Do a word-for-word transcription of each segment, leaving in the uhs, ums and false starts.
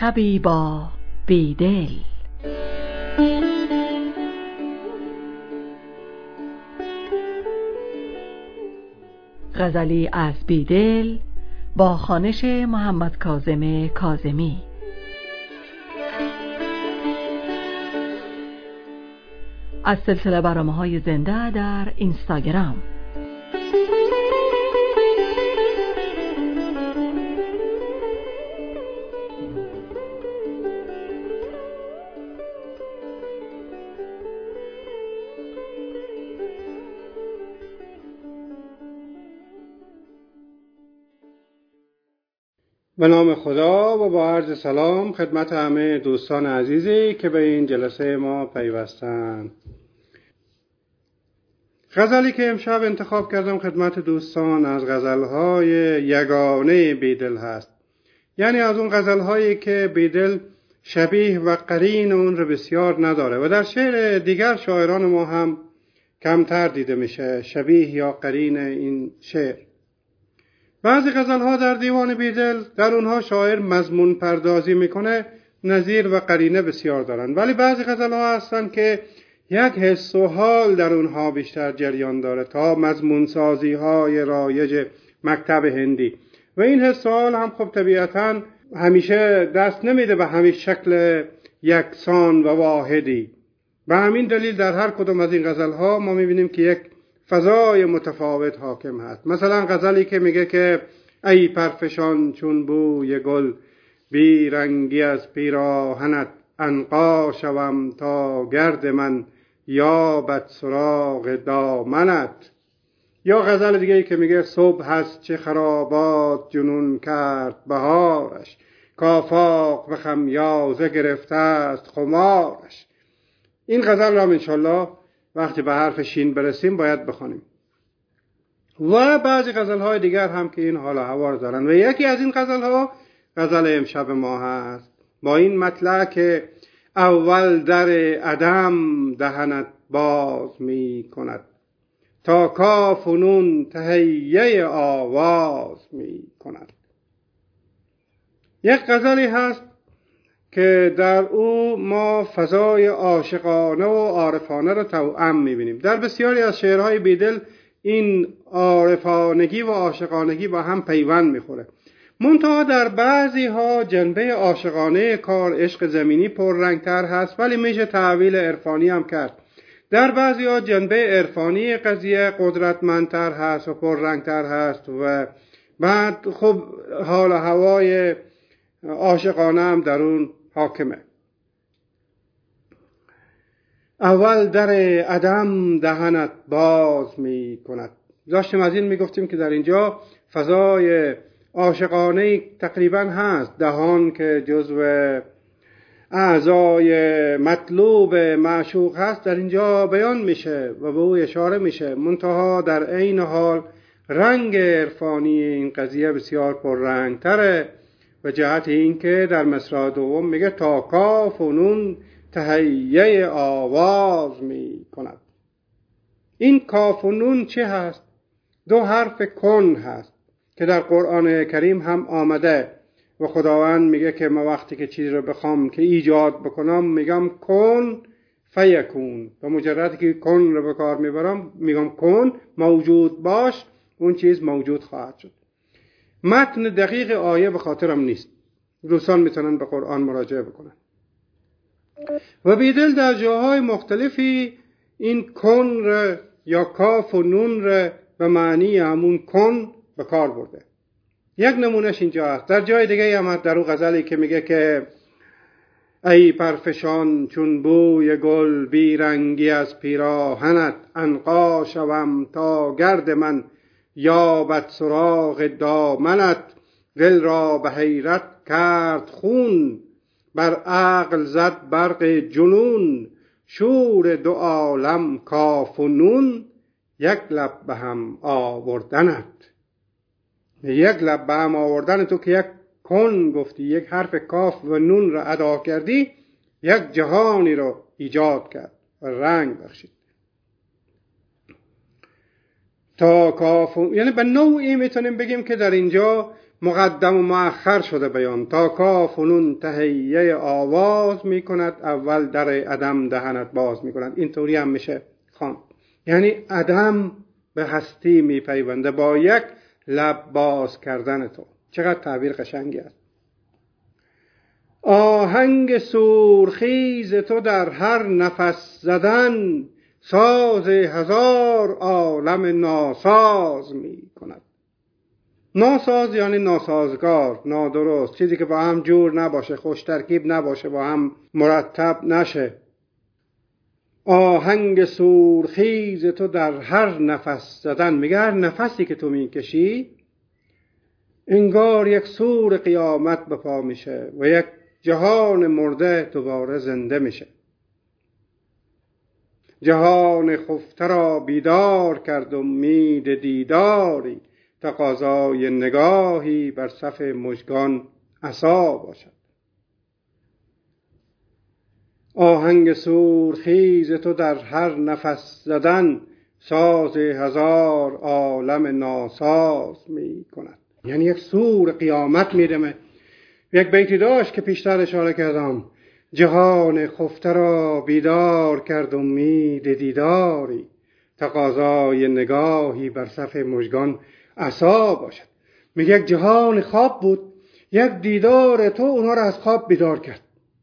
شبی با بیدل. غزلی از بیدل با خوانش محمد کاظم کاظمی. از سلسله برنامه‌های زنده در اینستاگرام. به نام خدا و با عرض سلام خدمت همه دوستان عزیزی که به این جلسه ما پیوستند. غزلی که امشب انتخاب کردم خدمت دوستان از غزلهای یگانه بیدل هست، یعنی از اون غزلهایی که بیدل شبیه و قرین اون رو بسیار نداره و در شعر دیگر شاعران ما هم کمتر دیده میشه شبیه یا قرین این شعر. بعضی غزلها در دیوان بیدل در اونها شاعر مضمون پردازی میکنه، نظیر و قرینه بسیار دارن، ولی بعضی غزلها هستن که یک حس و حال در اونها بیشتر جریان داره تا مضمون سازی های رایج مکتب هندی، و این حس و حال هم خب طبیعتاً همیشه دست نمیده به همین شکل یکسان و واحدی. به همین دلیل در هر کدوم از این غزلها ما میبینیم که یک فضای متفاوت حاکم هست. مثلا غزلی که میگه که ای پرفشان چون بوی گل، بی رنگی از پیراهنت عنقا شوم تا گرد من یابد سراغ دامنت. یا غزل دیگه ای که میگه صبح هست چه خرابات جنون کرد بهارش، کافاق به خمیازه گرفته است خمارش. این غزل را انشالله وقتی به حرف شین برسیم باید بخونیم. و بعضی غزلهای دیگر هم که این حال و هوا دارن، و یکی از این غزلها غزل امشب ما هست با این مطلع که اول در عدم دهنت باز می کند، تا کاف و نون تهیه آواز می کند. یک غزلی هست که در او ما فضای عاشقانه و عارفانه را توأم می‌بینیم. در بسیاری از شعرهای بیدل این عارفانگی و عاشقانگی با هم پیوند می‌خوره، منتها در بعضی ها جنبه عاشقانه کار عشق زمینی پررنگتر هست، ولی میشه تعویل عرفانی هم کرد. در بعضی ها جنبه عرفانی قضیه قدرتمندتر هست و پررنگتر هست، و بعد خب حال و هوای عاشقانه هم در اون حاکمه. اول در عدم دهنت باز می کند. داشتیم از این می گفتیم که در اینجا فضای عاشقانه تقریبا هست، دهان که جزو اعضای مطلوب معشوق هست در اینجا بیان میشه و به او اشاره میشه، منتها در عین حال رنگ عرفانی این قضیه بسیار پررنگ تره، و جهت این که در مصرع دوم میگه تا کاف و نون تهیه آواز می کند. این کاف و نون چه هست؟ دو حرف کن هست که در قرآن کریم هم آمده، و خداوند میگه که ما وقتی که چیزی رو بخوام که ایجاد بکنم میگم کن فیکون، و مجرد که کن رو به کار میبرم میگم کن موجود باش، اون چیز موجود خواهد شد. متن دقیق آیه به خاطرم نیست، دوستان میتونن به قرآن مراجعه بکنن. و بیدل در جاهای مختلفی این کن را یا کاف و نون را به معنی همون کن به کار برده. یک نمونهش اینجا هست. در جای دیگه هم در اون غزلی که میگه که ای پرفشان چون بوی گل، بی رنگی از پیراهنت عنقا شوم تا گرد من یابد سراغ دامنت. دل را به حیرت کرد خون، بر عقل زد برق جنون، شور دو عالم کاف و نون، یک لب به هم آوردنت. یک لب به هم آوردن تو که یک کن گفتی، یک حرف کاف و نون را ادا کردی، یک جهانی رو ایجاد کرد و رنگ بخشید. تا کاف، یعنی به نوعی میتونیم بگیم که در اینجا مقدم و مؤخر شده بیان. تا کاف و نون تهیه آواز می کند، اول در عدم دهنت باز می کند. اینطوری هم میشه خواند. یعنی عدم به هستی می پیونده با یک لب باز کردن تو. چقدر تعبیر قشنگی است. آهنگ سورخیز تو در هر نفس زدن، ساز هزار عالم ناساز می کند. ناساز یعنی ناسازگار، نادرست، چیزی که با هم جور نباشه، خوش ترکیب نباشه، با هم مرتب نشه. آهنگ سورخیز تو در هر نفس زدن، میگه هر نفسی که تو میکشی انگار یک سور قیامت به پا میشه و یک جهان مرده دوباره زنده میشه. جهان خفته را بیدار کرد امید دیداری، تقاضای نگاهی بر صف مژگان عصا باشد. آهنگ سورخیز تو در هر نفس زدن، ساز هزار عالم ناساز می کند. یعنی یک سور قیامت میدمه. یک بیتی داشت که پیشتر اشاره کردم، جهان خفته را بیدار کرد امید دیداری، تقاضای نگاهی بر صف مژگان عصا باشد. میگه یک جهان خواب بود، یک دیدار تو اونها را از خواب بیدار کرد.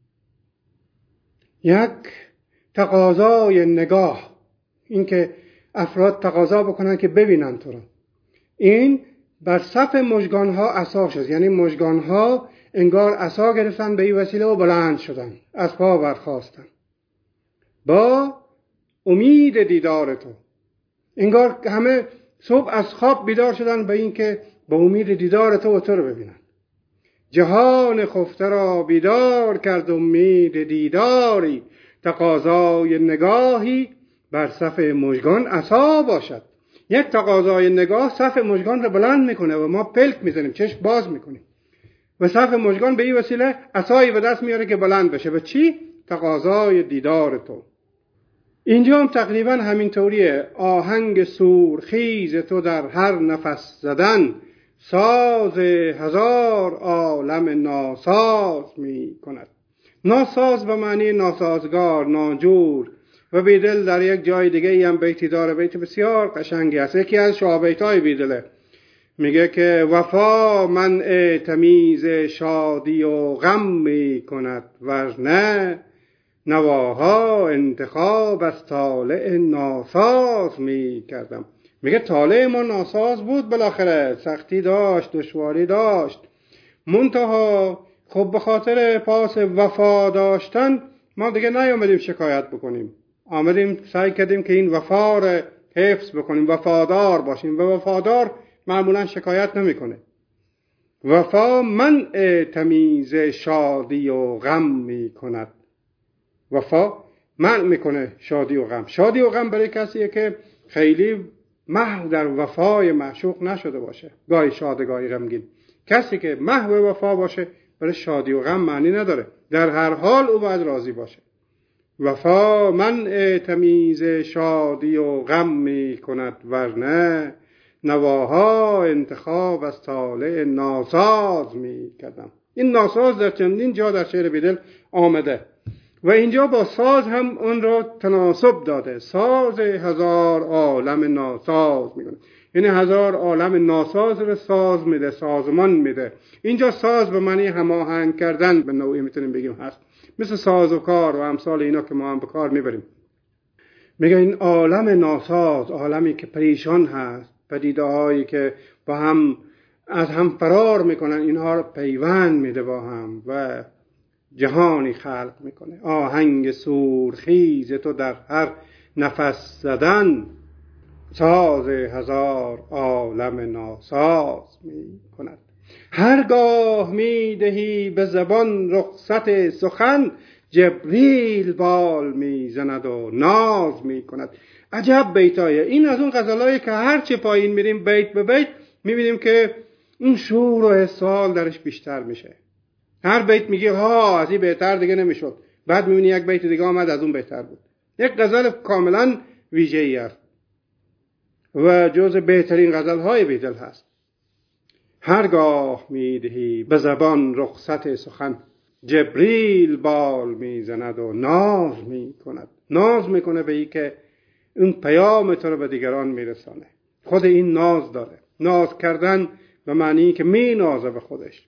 یک تقاضای نگاه، این که افراد تقاضا بکنن که ببینن تو را، این بر صف مژگان ها عصا شد. یعنی مژگان ها انگار عصا گرفتن به این وسیله و بلند شدن، از پا برخاستن با امید دیدار تو. انگار همه صبح از خواب بیدار شدن به این که با امید دیدار تو و تو رو ببینن. جهان خفته را بیدار کرد امید دیداری، تقاضای نگاهی بر صف مژگان عصا باشد. یک تقاضای نگاه صف مژگان رو بلند میکنه و ما پلک میزنیم، چشم باز میکنیم و صف مژگان به این وسیله عصایی به دست میاره که بلند بشه. و چی؟ تقاضای دیدار تو. اینجا هم تقریبا همینطوریه. آهنگ سورخیز تو در هر نفس زدن، ساز هزار عالم ناساز می کند. ناساز به معنی ناسازگار، ناجور. و بیدل در یک جای دیگه هم بیتی داره، بیت بسیار قشنگی است. یکی از شعبیتای بیدله میگه که وفا منع تمیز شادی و غم می کند، ورنه نواها انتخاب از طالع ناساز می کردم. میگه طالع ما ناساز بود، بالاخره سختی داشت، دشواری داشت، منتها خب به خاطر پاس وفا داشتن ما دیگه نیامدیم شکایت بکنیم، آمدیم سعی کردیم که این وفا رو حفظ بکنیم، وفادار باشیم. و وفادار معمولا شکایت نمیکنه. وفا منع تمیز شادی و غم می کند. وفا منع میکنه شادی و غم. شادی و غم برای کسیه که خیلی محو در وفای معشوق نشده باشه، گاهی شاد گاهی غمگین. کسی که محو وفا باشه برای شادی و غم معنی نداره، در هر حال او باید راضی باشه. وفا منع تمیز شادی و غم می کند، ورنه نواها انتخاب از طالع ناساز می کردم. این ناساز در چندین جا در شعر بیدل آمده و اینجا با ساز هم اون رو تناسب داده. ساز هزار عالم ناساز میکنه، یعنی هزار عالم ناساز رو ساز میده، سازمان میده. اینجا ساز به معنی هماهنگ کردن به نوعی میتونیم بگیم هست، مثل ساز و کار و امثال اینا که ما هم به کار میبریم. میگه این عالم ناساز، عالمی که پریشان هست، پدیده هایی که با هم از هم فرار میکنن، اینها رو پیوند میده با هم و جهانی خلق میکنه. آهنگ سورخیز تو در هر نفس زدن، ساز هزار عالم ناساز میکند. هرگاه میدهی به زبان رخصت سخن، جبریل بال میزند و ناز میکند. عجب بیتایه این. از اون غزلایی که هر چه پایین میریم بیت به بیت میبینیم که این شور و حسال درش بیشتر میشه. هر بیت میگه ها از این بهتر دیگه نمیشد، بعد میبینی یک بیت دیگه آمد از اون بهتر بود. یک غزل کاملا ویژه‌ای است و جز بهترین غزل‌های بیدل هست. هرگاه میدهی به زبان رخصت سخن. جبریل بال میزند و ناز میکند، ناز میکنه به ای که اون پیام تو رو به دیگران میرسانه. خود این ناز داره. ناز کردن به معنی که می نازه به خودش.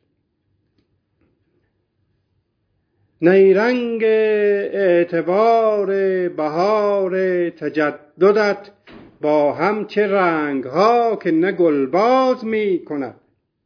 نیرنگ اعتبار بهار تجددت، با هم چه رنگ ها که نه گلباز می کند.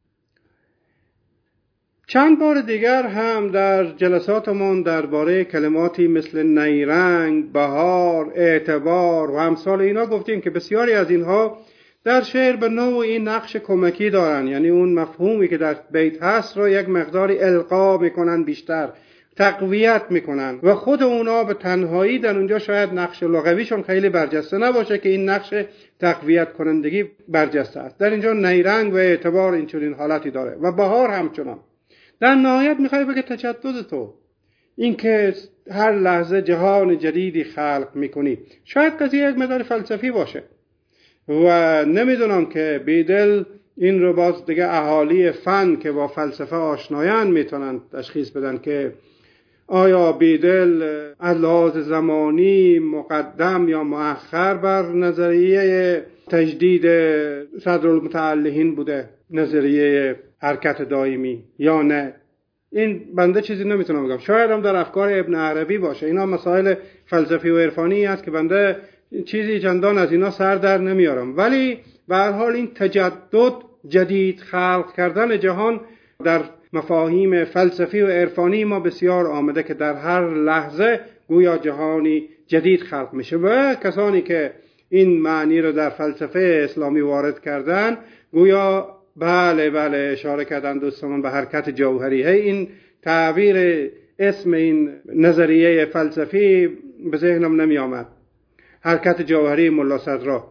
چند بار دیگر هم در جلساتمون درباره کلماتی مثل نیرنگ، بهار، اعتبار و امثال اینا گفتیم که بسیاری از اینها در شعر به نوعی نقش کمکی دارن، یعنی اون مفهومی که در بیت هست رو یک مقداری القا میکنن، بیشتر تقویت میکنن و خود اونا به تنهایی در اونجا شاید نقش لغویشون خیلی برجسته نباشه که این نقش تقویت کنندگی برجسته است. در اینجا نیرنگ و اعتبار اینچنین حالتی داره و بهار همچنان. در نهایت میخوای بگه تجدد تو، این که هر لحظه جهان جدیدی خلق میکنی. شاید قضیه یک مقدار فلسفی باشه و نمیدونم که بیدل این رو باز دیگه اهالی فن که با فلسفه آشنایان میتونن تشخیص بدن که آیا بیدل از لحاظ زمانی مقدم یا مؤخر بر نظریه تجدید صدرالمتعلقین بوده، نظریه حرکت دائمی، یا نه. این بنده چیزی نمیتونم بگم. شاید هم در افکار ابن عربی باشه. اینا مسائل فلسفی و عرفانی است که بنده چیزی چندان از اینا سر در نمیارم، ولی به هر حال این تجدد، جدید خلق کردن جهان، در مفاهیم فلسفی و عرفانی ما بسیار آمده که در هر لحظه گویا جهانی جدید خلق میشه و کسانی که این معنی رو در فلسفه اسلامی وارد کردن گویا بله بله اشاره کردن دوستان به حرکت جوهری. این تعبیر اسم این نظریه فلسفی به ذهنم نمی آمد، حرکت جوهری ملا صدرا،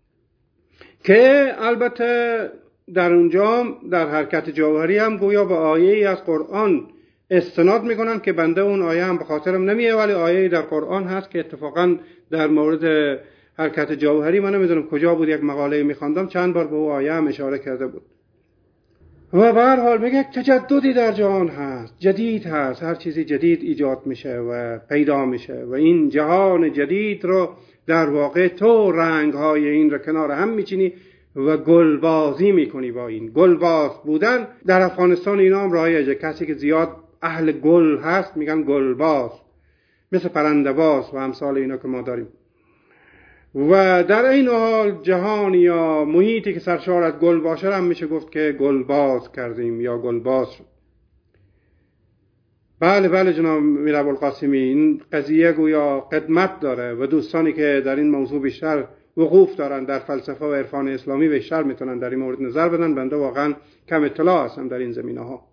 که البته در اونجا در حرکت جوهری هم گویا به آیه‌ای از قرآن استناد میکنن که بنده اون آیه هم به خاطرم نمیه، ولی آیه‌ای در قرآن هست که اتفاقا در مورد حرکت جوهری من نمیدونم کجا بود، یک مقاله میخواندم چند بار به اون آیه هم اشاره کرده بود. و به هر حال میگه تجددی در جهان هست، جدید هست، هر چیزی جدید ایجاد میشه و پیدا میشه و این جهان جدید رو در واقع تو رنگ‌های این رو کنار هم میچینی و گلبازی میکنی. با این گلباز بودن در افغانستان اینا هم رایجه، کسی که زیاد اهل گل هست میگن گلباز، مثل پرنده‌باز و امثال اینا که ما داریم. و در این حال جهان یا محیطی که سرشار از گل باشه هم میشه گفت که گلباز کردیم یا گلباز شد. بله بله جناب میرابوالقاسمی، این قضیه گویا قدمت داره و دوستانی که در این موضوع بیشتر وقوف دارن در فلسفه و عرفان اسلامی بیشتر میتونن در این مورد نظر بدن. بنده واقعا کم اطلاع هستم در این زمینه ها.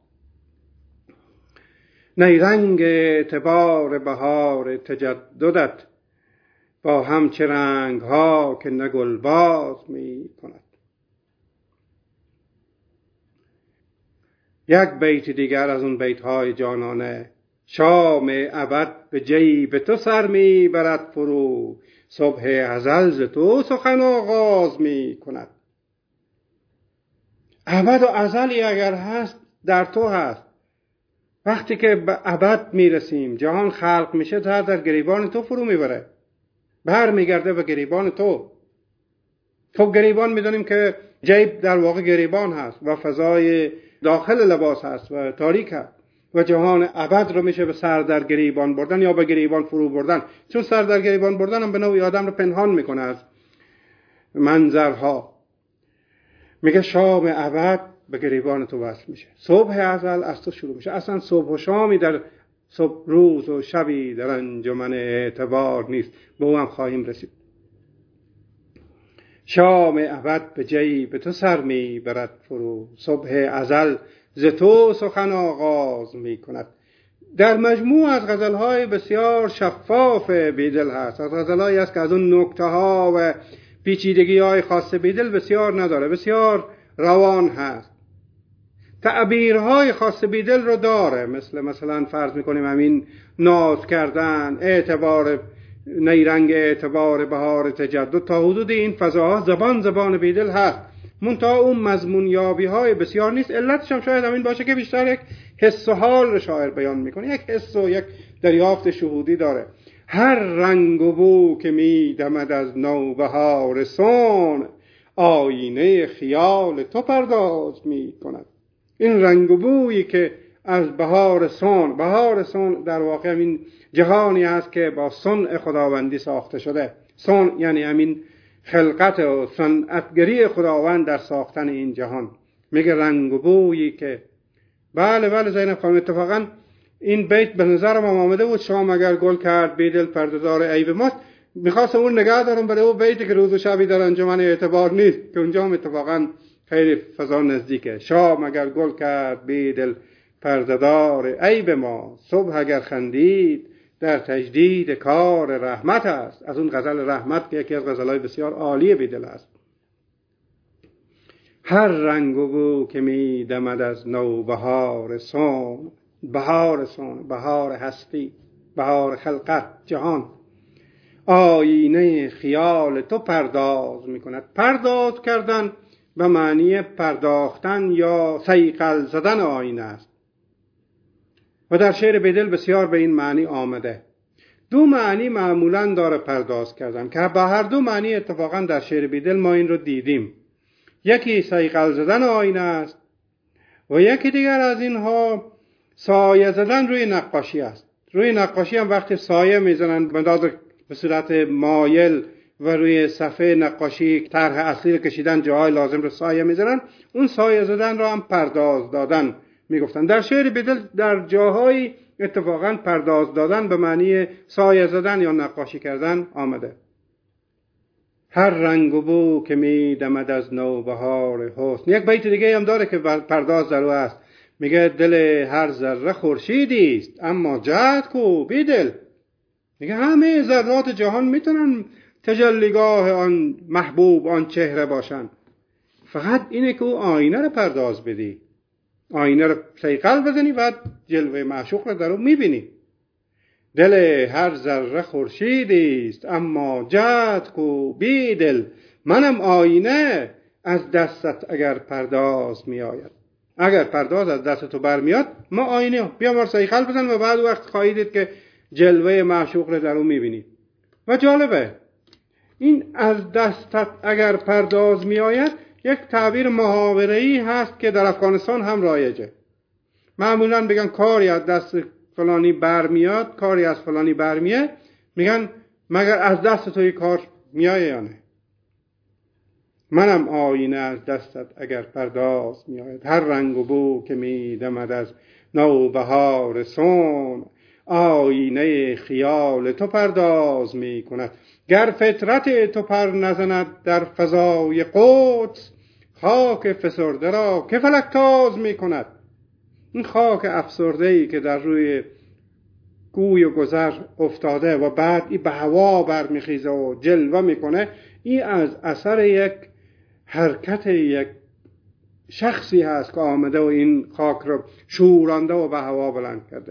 نیرنگ اعتبار بهار تجددت، با هم چه رنگ ها که نه گلباز می کند. یک بیت دیگر از اون بیت های جانانه: شام ابد به جیب تو سر می برد فرو، صبح ازل ز تو سخن آغاز می کند. ابد و ازلی اگر هست در تو هست. وقتی که به ابد می رسیم، جهان خلق میشه، تا در گریبان تو فرو میبره، بر میگرده به گریبان تو. خب گریبان میدونیم که جیب در واقع گریبان هست و فضای داخل لباس هست و تاریک هست و جهان ابد رو میشه به سر در گریبان بردن یا به گریبان فرو بردن، چون سر در گریبان بردن هم به نوعی آدم رو پنهان میکنه از منظرها. میگه شام ابد به گریبان تو وصل میشه، صبح ازل از تو شروع میشه. اصلا صبح و شامی در صبح، روز و شبی در انجمن اعتبار نیست. به او هم خواهیم رسید. شام ابد به جیب تو سر می برد فرو، صبح ازل ز تو سخن آغاز می کند. در مجموع از غزلهای بسیار شفاف بیدل هست، از غزلهایی است که از اون نکته ها و پیچیدگی های خاص بیدل بسیار نداره، بسیار روان هست. تعبیرهای خاص بیدل رو داره، مثل مثلا فرض میکنیم همین ناز کردن، اعتبار نیرنگ اعتبار بهار تجدد، تا حدود این فضاها زبان زبان بیدل هست. منتها اون مضمون یابی های بسیار نیست. علتش هم شاید همین باشه که بیشتر یک حس و حال رو شاعر بیان میکنه، یک حس و یک دریافت شهودی داره. هر رنگ و بو که میدمد از نوبهار سون، آینه خیال تو پرداز میکند. این رنگ و بویی که از بهار سون، بهار سون در واقع این جهانی است که با صنع خداوندی ساخته شده. سون یعنی همین خلقت و صنعتگری خداوند در ساختن این جهان. میگه رنگ و بویی که بله بله زینب خانم، اتفاقا این بیت به نظرم آمده بود، شام اگر گل کرد بیدل پرده‌دار عیب ماست. میخواستم اون نگاه دارم برای اون بیتی که روز و شبی در انجمن اعتبار نیست که اونجا هم اتفاقا خیلی فضا نزدیکه. شام اگر گل کرد بیدل پرده‌دار عیب ما، صبح اگر خندید در تجدید کار رحمت است. از اون غزل رحمت که یکی از غزلهای بسیار عالی بیدل است. هر رنگ و بو که می دمد از نوبهار سون، بهار سون، بهار هستی، بهار خلقت جهان، آینه خیال تو پرداز می کند. پرداز کردن به معنی پرداختن یا صیقل زدن آینه است و در شعر بیدل بسیار به این معنی آمده. دو معنی معمولاً داره پرداز کردن که با هر دو معنی اتفاقاً در شعر بیدل ما این رو دیدیم. یکی صیقل زدن آینه است و یکی دیگر از اینها سایه زدن روی نقاشی است. روی نقاشی هم وقتی سایه میزنن به صورت مایل و روی صفحه نقاشی طرح اصلی کشیدن جاهای لازم رو سایه میزنن، اون سایه زدن رو هم پرداز دادن میگفتن. در شعر بیدل در جاهای اتفاقاً پرداز دادن به معنی سایه زدن یا نقاشی کردن آمده. هر رنگ و بو که می دمد از نوبهار حسن. یک بیت دیگه هم داره که پرداز در او است، میگه دل هر ذره خورشیدی است اما جهت کو بیدل. میگه همه ذرات جهان میتونن تجلیگاه آن محبوب آن چهره باشن، فقط اینه که او آینه رو پرداز بدی، آینه رو صیقل بزنی و جلوه معشوق رو در اون میبینی. دل هر ذره خورشیدی است اما جهت کو بیدل. منم آینه از دستت اگر پرداز میآید. اگر پرداز از دست تو برمیاد ما آینه بیا مار صیقل بزن و بعد وقت خواهیدید که جلوه معشوق رو در اون میبینید. و جالبه این از دستت اگر پرداز میآید یک تعبیر محاوره‌ای هست که در افغانستان هم رایجه. معمولاً بگن کاری از دست فلانی برمیاد، کاری از فلانی برمیاد، میگن مگر از دست توی کار میایه یا نه. منم آینه از دستت اگر پرداز میآید. هر رنگ و بو که میدمد از نوبهار سون، آینه خیال تو پرداز میکند. گر فطرت تو پر نزند در فضای قدس، خاک فسرده را که فلک تاز میکند. این خاک افسرده‌ای که در روی گوی و گذر افتاده و بعد این به هوا برمیخیزه و جلوه میکنه، این از اثر یک حرکت یک شخصی هست که آمده و این خاک رو شورانده و به هوا بلند کرده.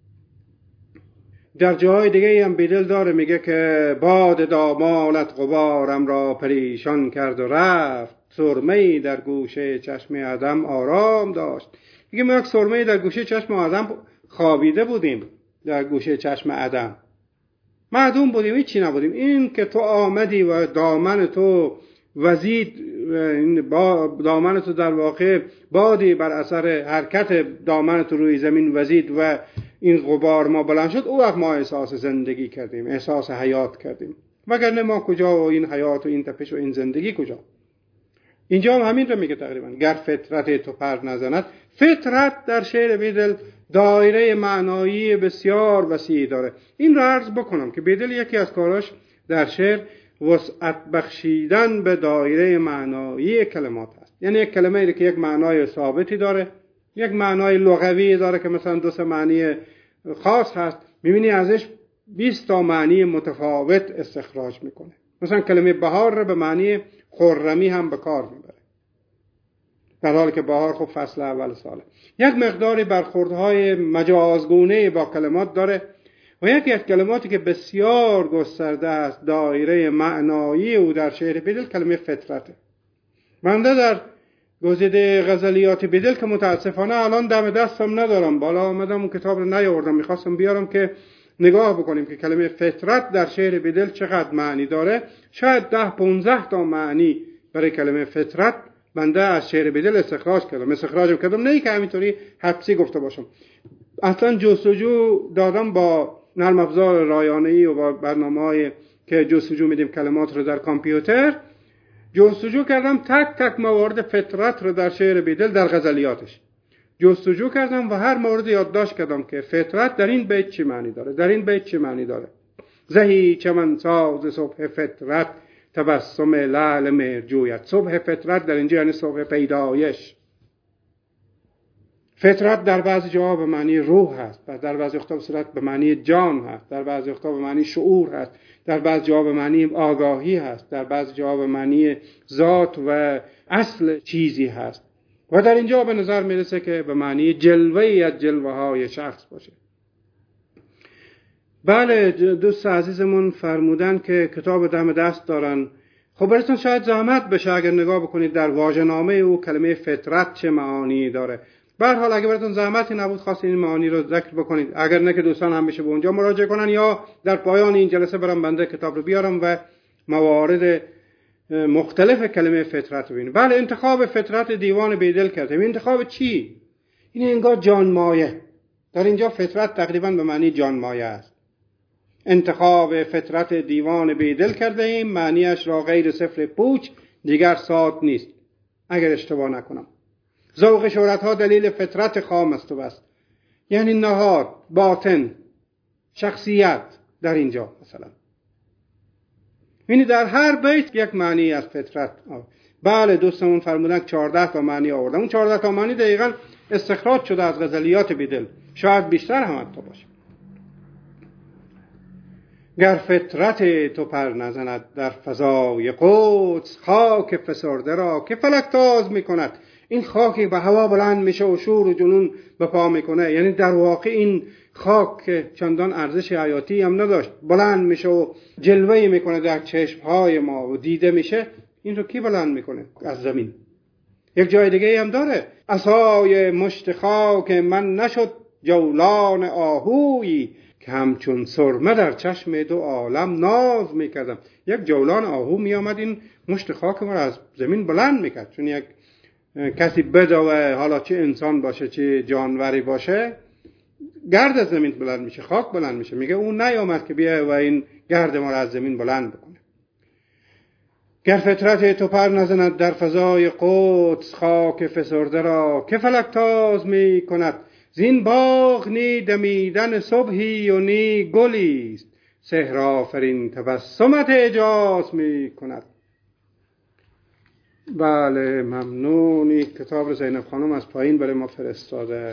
در جاهای دیگه هم بیدل داره میگه که باد دامالت غبارم را پریشان کرد و رفت، سرمه‌ای در گوشه چشم آدم آرام داشت. میگه ما یک سرمه‌ای در گوشه چشم آدم خوابیده بودیم، در گوشه چشم آدم معدوم بودیم، هیچی نبودیم. این که تو آمدی و دامن تو وزید، با دامن تو در واقع بادی بر اثر حرکت دامن تو روی زمین وزید و این غبار ما بلند شد، او وقت ما احساس زندگی کردیم، احساس حیات کردیم. وگرنه ما کجا و این حیات و این تپش و این زندگی کجا؟ اینجا هم همین رو میگه تقریبا. گر فطرت تو پر نزند. فطرت در شعر بیدل دایره معنایی بسیار وسیعی داره. این رو عرض بکنم که بیدل یکی از کاراش در شعر وسعت بخشیدن به دایره معنایی کلمات هست. یعنی یک کلمه که یک معنای ثابتی داره، یک معنای لغوی داره که مثلا دو سه معنی خاص هست، میبینی ازش بیست تا معنی متفاوت استخراج میکنه. مثلا کلمه بهار رو به معنی خرمی هم به کار میبره، در حالی که بهار خب فصل اول ساله. یک مقداری برخوردهای مجازگونه با کلمات داره و یکی از کلماتی که بسیار گسترده است دایره معنایی او در شعر بیدل کلمه فطرته. بنده در گزیده غزلیات بیدل که متاسفانه الان دم دستم ندارم، بالا آمدم اون کتاب رو نیاوردم، میخواستم بیارم که نگاه بکنیم که کلمه فطرت در شعر بیدل چقدر معنی داره. شاید ده پونزده تا معنی برای کلمه فطرت بنده از شعر بیدل استخراج کردم. استخراجم کردم، نه که همینطوری حبسی گفته باشم. اصلا جستجو دادم با نرم افزار رایانه‌ای و با برنامه‌های که جستجو میدیم کلمات رو در کامپیوتر، جستجو کردم تک تک موارد فطرت رو در شعر بیدل در غزلیاتش جستجو کردم و هر مورد یادداشت کردم که فطرت در این بیت چی معنی داره، در این بیت چی معنی داره. زهی چمن ساز صبح فطرت، تبسم لعل مهرجویت. صبح فطرت در اینجا یعنی صبح پیدایش. فطرت در بعضی جاها به معنی روح هست، و در بعضی وقتا به صورت به معنی جان هست، در بعضی وقتا به معنی شعور هست، در بعضی جاها به معنی آگاهی هست، در بعضی جاها به معنی ذات و اصل چیزی هست، و در اینجا به نظر میرسه که به معنی جلوه‌ای از جلوه های شخص باشه. بله، دوست عزیزمون فرمودن که کتاب دم دست دارن. خب براتون شاید زحمت بشه اگر نگاه بکنید در واژه‌نامه او کلمه فطرت چه معانی داره. به هر حال اگه براتون زحمتی نبود خواستین این معانی رو ذکر بکنید، اگر نه که دوستان هم بشه به اونجا مراجعه کنن یا در پایان این جلسه برام بنده کتاب رو بیارم و موارد مختلف کلمه فطرت رو ببینیم. بله، انتخاب فطرت دیوان بیدل کردیم. انتخاب چی؟ این انگار جانمایه. در اینجا فطرت تقریبا به معنی جانمایه است. انتخاب فطرت دیوان بیدل کرده ایم، معنیش را غیر صفر پوچ دیگر سات نیست اگر اشتباه نکنم. ذوق شهرت ها دلیل فطرت خام است و بس، یعنی نهاد، باطن، شخصیت در اینجا مثلا. یعنی در هر بیت یک معنی از فطرت. بله، دوستمون فرمودن چهارده تا معنی آوردن. اون چهارده تا معنی دقیقاً استخراج شده از غزلیات بیدل، شاید بیشتر هم حتی باشه. گر فطرت تو پر نزند در فضای قدس، خاک فسرده را که فلک تاز میکند. این خاکی به هوا بلند میشه و شور و جنون به پا میکنه، یعنی در واقع این خاک که چندان ارزش حیاتی هم نداشت بلند میشه و جلوه میکنه در چشمهای ما و دیده میشه. این رو کی بلند میکنه از زمین؟ یک جای دیگه هم داره: عصای مشت خاک من نشد جولان آهویی، که همچون سرمه در چشم دو عالم ناز میکردم. یک جولان آهو میامد این مشت خاک ما از زمین بلند میکرد، چون یک کسی بدوه، حالا چه انسان باشه چه جانوری باشه، گرد از زمین بلند میشه، خاک بلند میشه. میگه اون نیامد که بیای و این گرد ما را از زمین بلند بکنه. گر فطرت تو پر نزند در فضای قدس، خاک فسرده را که فلک تاز می کند. زین باغ نی دمیدن صبحی و نی گلیست، سحر آفرین تبسمت اعجاز می کند. بله، ممنونی. کتاب رو زینب خانم از پایین برای ما فرستاده.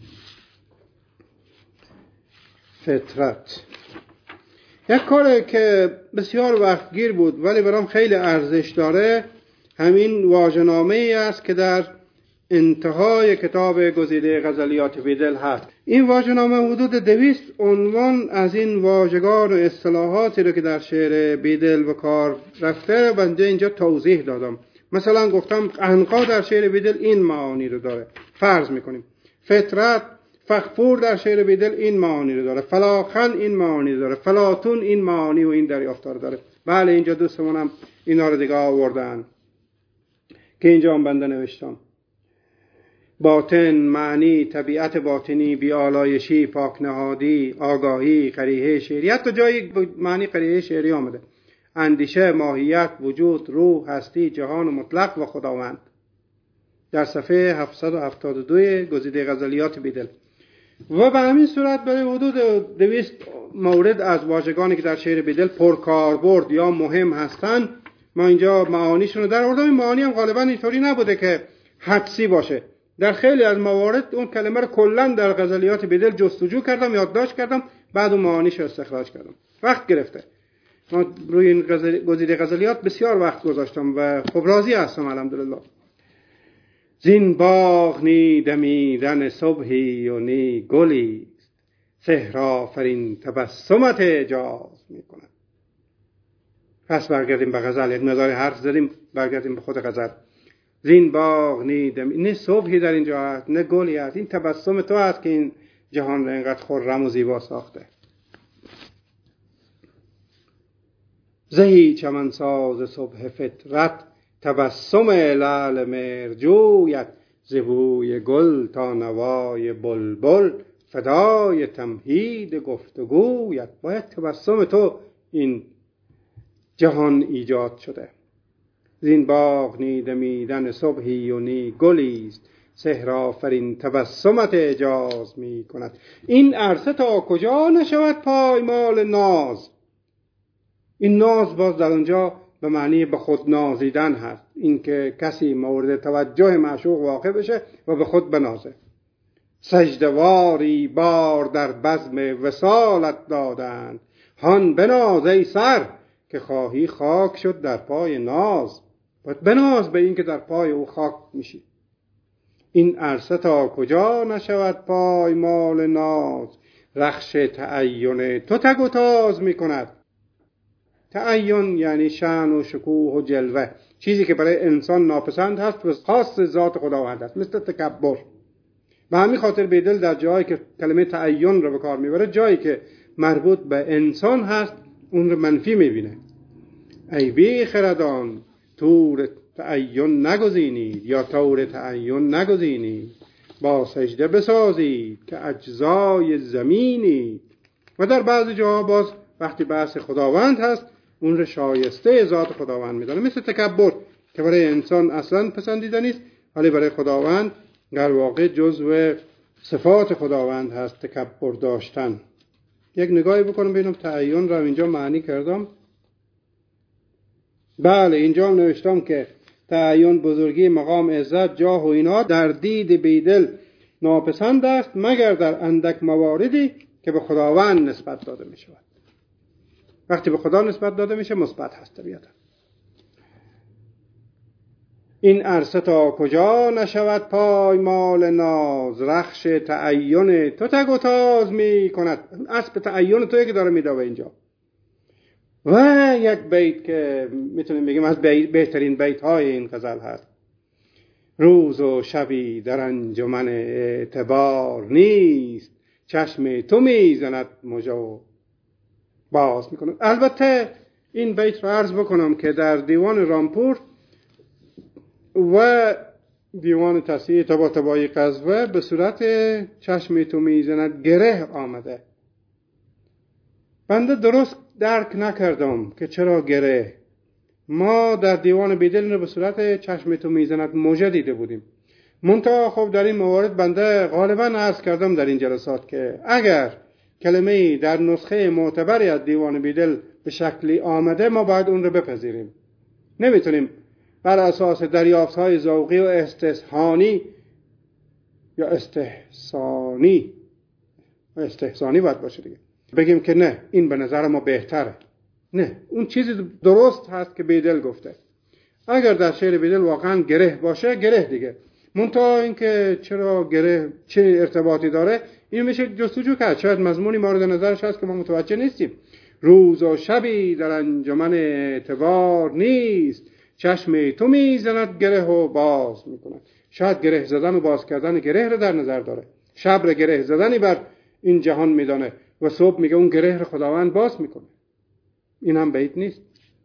فطرت یک کاری که بسیار وقت گیر بود ولی برام خیلی ارزش داره، همین واژه‌نامه‌ای است که در انتهای کتاب گزیده غزلیات بیدل هست. این واژه‌نامه حدود دویست عنوان از این واژگان و اصطلاحاتی رو که در شعر بیدل و کار رفته بنده اینجا توضیح دادم. مثلا گفتم عنقا در شعر بیدل این معانی رو داره، فرض میکنیم. فطرت، فخفور در شعر بیدل این معانی رو داره، فلاخن این معانی رو داره، فلاتون این معانی و این دریافت رو داره. بله، اینجا دوستمون هم اینا رو دیگه آوردن که اینجا هم بنده نوشتم. باطن، معنی، طبیعت باطنی، بیالایشی، پاک نهادی، آگاهی، قریحه شعری. حتی جایی معنی قریحه شعری آمده. اندیشه، ماهیت، وجود، روح، هستی، جهان مطلق و خداوند. در صفحه هفتصد و هفتاد و دو گزیده غزلیات بیدل. و به همین صورت برای حدود دویست مورد از واژگانی که در شعر بیدل پرکاربرد یا مهم هستند ما اینجا معانیشون رو در آوردم. این معانی هم غالبا اینطوری نبوده که حدسی باشه. در خیلی از موارد اون کلمه رو کلا در غزلیات بیدل جستجو کردم، یادداشت کردم، بعد اون معانیش رو استخراج کردم. وقت گرفته. ما روی این غزل... گزیده غزلیات بسیار وقت گذاشتم و خب راضی هستم الحمدلله. زین باغ نی دمیدن صبحی و نی گلیست، سحر آفرین تبسمت اعجاز میکند. پس برگردیم به غزل. یک مقدار حرف زدیم، برگردیم به خود غزل. زین باغ نیدم. نه صبحی در اینجا هست، نه گلی هست. این تبسم تو هست که این جهان را اینقدر خرم و زیبا ساخته. زهی چمن ساز صبح فطرت، تبسم لعل مرجویت. ز بوی گل تا نوای بلبل، فدای تمهید گفتگویت. باید تبسم تو این جهان ایجاد شده. زین باغ نی دمیدن صبحی و نی گلیست، سحر آفرین تبسمت اعجاز می کند. این عرصه تا کجا نشود پایمال ناز. این ناز باز در اونجا به معنی به خود نازیدن هست، این که کسی مورد توجه معشوق واقع بشه و به خود بنازه. سجدواری بار در بزم وصالت دادند، هان بناز ای سر که خواهی خاک شد در پای ناز. باید بناز به این که در پای او خاک میشی. این عرصه تا کجا نشود پایمال ناز، رخش تعین تو تگ و تاز میکند. تعین یعنی شأن و شکوه و جلوه، چیزی که برای انسان ناپسند هست و خاص ذات خداوند است، مثل تکبر. به همین خاطر بیدل در جایی که کلمه تعین رو به کار میبره، جایی که مربوط به انسان هست اون رو منفی میبینه. ای بی خردان تور تعین نگزینید، یا تور تعین نگزینید. با سجده بسازید که اجزای زمینید. و در بعضی جاها باز وقتی بحث خداوند هست اون رو شایسته ذات خداوند میدانه، مثل تکبر که برای انسان اصلا پسندیده نیست، ولی برای خداوند در واقع جزو صفات خداوند هست تکبر داشتن. یک نگاهی بکنم ببینم تعین رو اینجا معنی کردم. بله، اینجا نوشتم که تعین بزرگی مقام عزت جاه و اینا در دید بیدل ناپسند است، مگر در اندک مواردی که به خداوند نسبت داده می شود. وقتی به خدا نسبت داده میشه مثبت هست طبیعتا. این عرصه تا کجا نشود پایمال ناز، رخش تعین تو تگ و تاز می کند. اسب تعین تو یکی داره میدوه اینجا. و یک بیت که میتونیم بگیم از بهترین بیت های این غزل هست: روز و شبی در انجمن اعتبار نیست، چشم تو میزند مژه باز میکنم. البته این بیت رو عرض بکنم که در دیوان رامپور و دیوان تصحیح طباطبایی قزوه به صورت چشم تو میزند گره آمده. بنده درست درک نکردم که چرا گره. ما در دیوان بیدل رو به صورت چشم تو میزند مژه دیده بودیم. منتها خب در این موارد بنده غالبا عرض کردم در این جلسات که اگر کلمه‌ای در نسخه معتبری از دیوان بیدل به شکلی آمده ما باید اون رو بپذیریم. نمیتونیم بر اساس دریافت‌های ذوقی و استحسانی یا استحسانی استحسانی باید باشه دیگه بگیم که نه این به نظر ما بهتره. نه، اون چیزی درست هست که بیدل گفته. اگر در شعر بیدل واقعا گره باشه گره دیگه. منتها این که چرا گره چه ارتباطی داره این میشه جستجو کرد. شاید مضمونی مورد نظرش هست که ما متوجه نیستیم. روز و شبی در انجمن اعتبار نیست، چشم تو میزند گره و باز میکند. شاید گره زدن و باز کردن گره رو در نظر داره. شب رو گره زدنی بر این جهان میدانه و صبح میگه اون گره رو خداوند باز میکنه. این هم بیت نیست.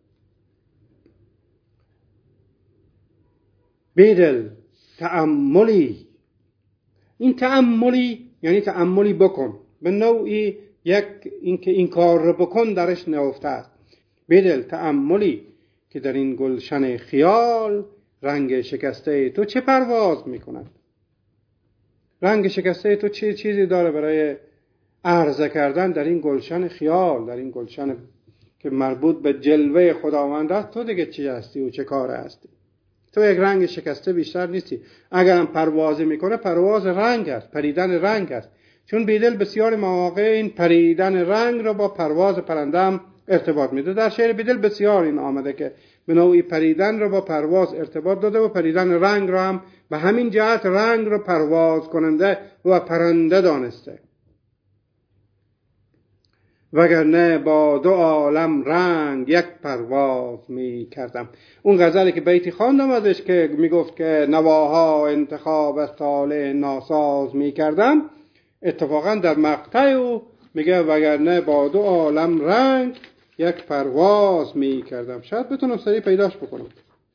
بیدل تأملی، این تأملی یعنی تأملی بکن، به نوعی یک اینکه این کار رو بکن درش نهفته است. بیدل تأملی که در این گلشن خیال رنگ شکسته تو چه پرواز میکند. رنگ شکسته تو چه چیزی داره برای عرضه کردن در این گلشن خیال، در این گلشن که مربوط به جلوه خداوند است. تو دیگه چی هستی و چه کار هستی؟ تو یک رنگ شکسته بیشتر نیستی. اگرم پرواز میکنه پرواز رنگ است، پریدن رنگ است. چون بیدل بسیار مواقع این پریدن رنگ را با پرواز پرنده هم ارتباط میده. در شعر بیدل بسیار این آمده که به نوعی پریدن را با پرواز ارتباط داده و پریدن رنگ را هم به همین جهت رنگ را پرواز کننده و پرنده دانسته. وگرنه با دو عالم رنگ یک پرواز می کردم. اون غزلی که بیتی خواندم ازش که می گفت که نواها انتخاب از طالع ناساز می کردم، اتفاقا در مقطع او میگه وگرنه با دو عالم رنگ یک پرواز می کردم. شاید بتونم سریع پیداش بکنم.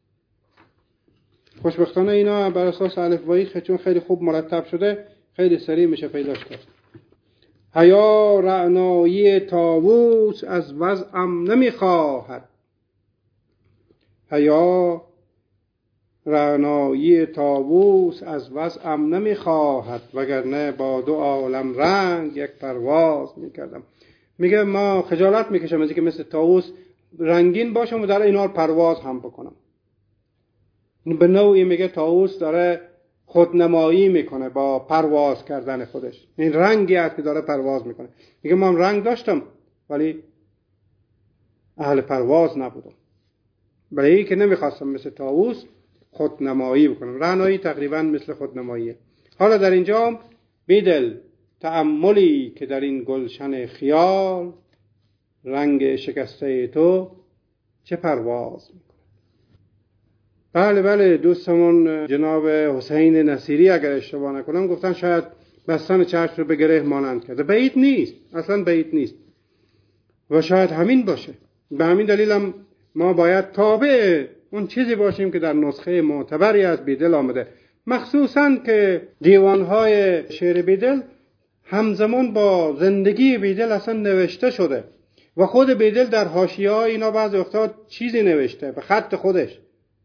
خوشبختانه اینا بر اساس الفبایی چون خیلی خوب مرتب شده خیلی سریع میشه پیداش کرد. حیا رعنایی طاووس از وضعم نمیخواهد، حیا رعنایی طاووس از وضعم نمیخواهد، وگرنه با دو عالم رنگ یک پرواز میکردم. میگه ما خجالت میکشم از اینکه مثل طاووس رنگین باشم و در این حال پرواز هم بکنم. به نوعی میگه طاووس داره خودنمایی میکنه با پرواز کردن خودش. این رنگی است که داره پرواز میکنه. میگه من رنگ داشتم ولی اهل پرواز نبودم، برای این که نمیخواستم مثل طاووس خودنمایی بکنم. رعنایی تقریبا مثل خودنماییه. حالا در اینجا بیدل تأملی که در این گلشن خیال، رنگ شکسته تو چه پرواز میکنه. بله بله دوستمون جناب حسین نصیری اگر اشتباه نکنم گفتن شاید بستن چشم رو به گره مانند کرده. بعید نیست، اصلا بعید نیست و شاید همین باشه. به همین دلیل هم ما باید تابع اون چیزی باشیم که در نسخه معتبری از بیدل آمده، مخصوصاً که دیوانهای شعر بیدل همزمان با زندگی بیدل اصلا نوشته شده و خود بیدل در حاشیه‌های اینا بعضی وقتا چیزی نوشته به خط خودش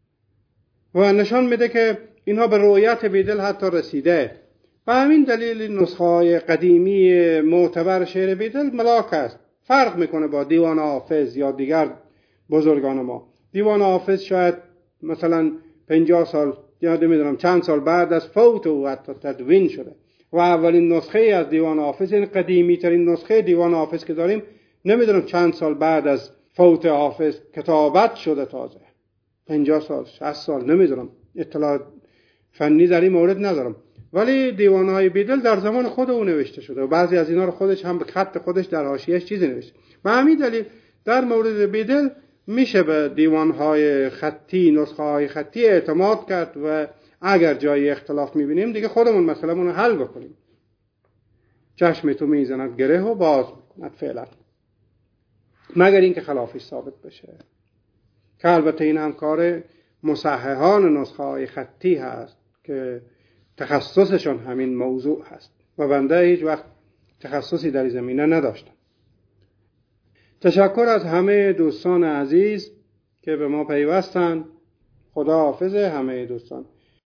و نشان میده که اینها به رؤیت بیدل حتی رسیده. و همین دلیل نسخه‌های قدیمی معتبر شعر بیدل ملاک است. فرق میکنه با دیوان حافظ یا دیگر بزرگان ما. دیوان حافظ شاید مثلا پنجاه سال یا نمیدونم چند سال بعد از فوت او حتی تدوین شده و اولین نسخه از دیوان حافظ، این قدیمی ترین نسخه دیوان حافظ که داریم، نمیدونم چند سال بعد از فوت حافظ کتابت شده، تازه پنجاه سال شصت سال، نمیدونم، اطلاع فنی در این مورد ندارم. ولی دیوانهای بیدل در زمان خود او نوشته شده و بعضی از اینا رو خودش هم به خط خودش در حاشیه‌اش چیزی نوشته. و همین دلیل در مورد بیدل میشه به دیوانهای خطی، نسخه‌های خطی اعتماد کرد و اگر جای اختلاف میبینیم دیگه خودمون مسئله‌مون رو حل بکنیم. چشم تو میزند گره و باز میکند فعلا، مگر اینکه خلافش ثابت بشه، که البته این هم کار مصححان نسخه‌های خطی هست که تخصصشون همین موضوع هست و بنده هیچ وقت تخصصی در این زمینه نداشتم. تشکر از همه دوستان عزیز که به ما پیوستند. خدا حافظ همه دوستان.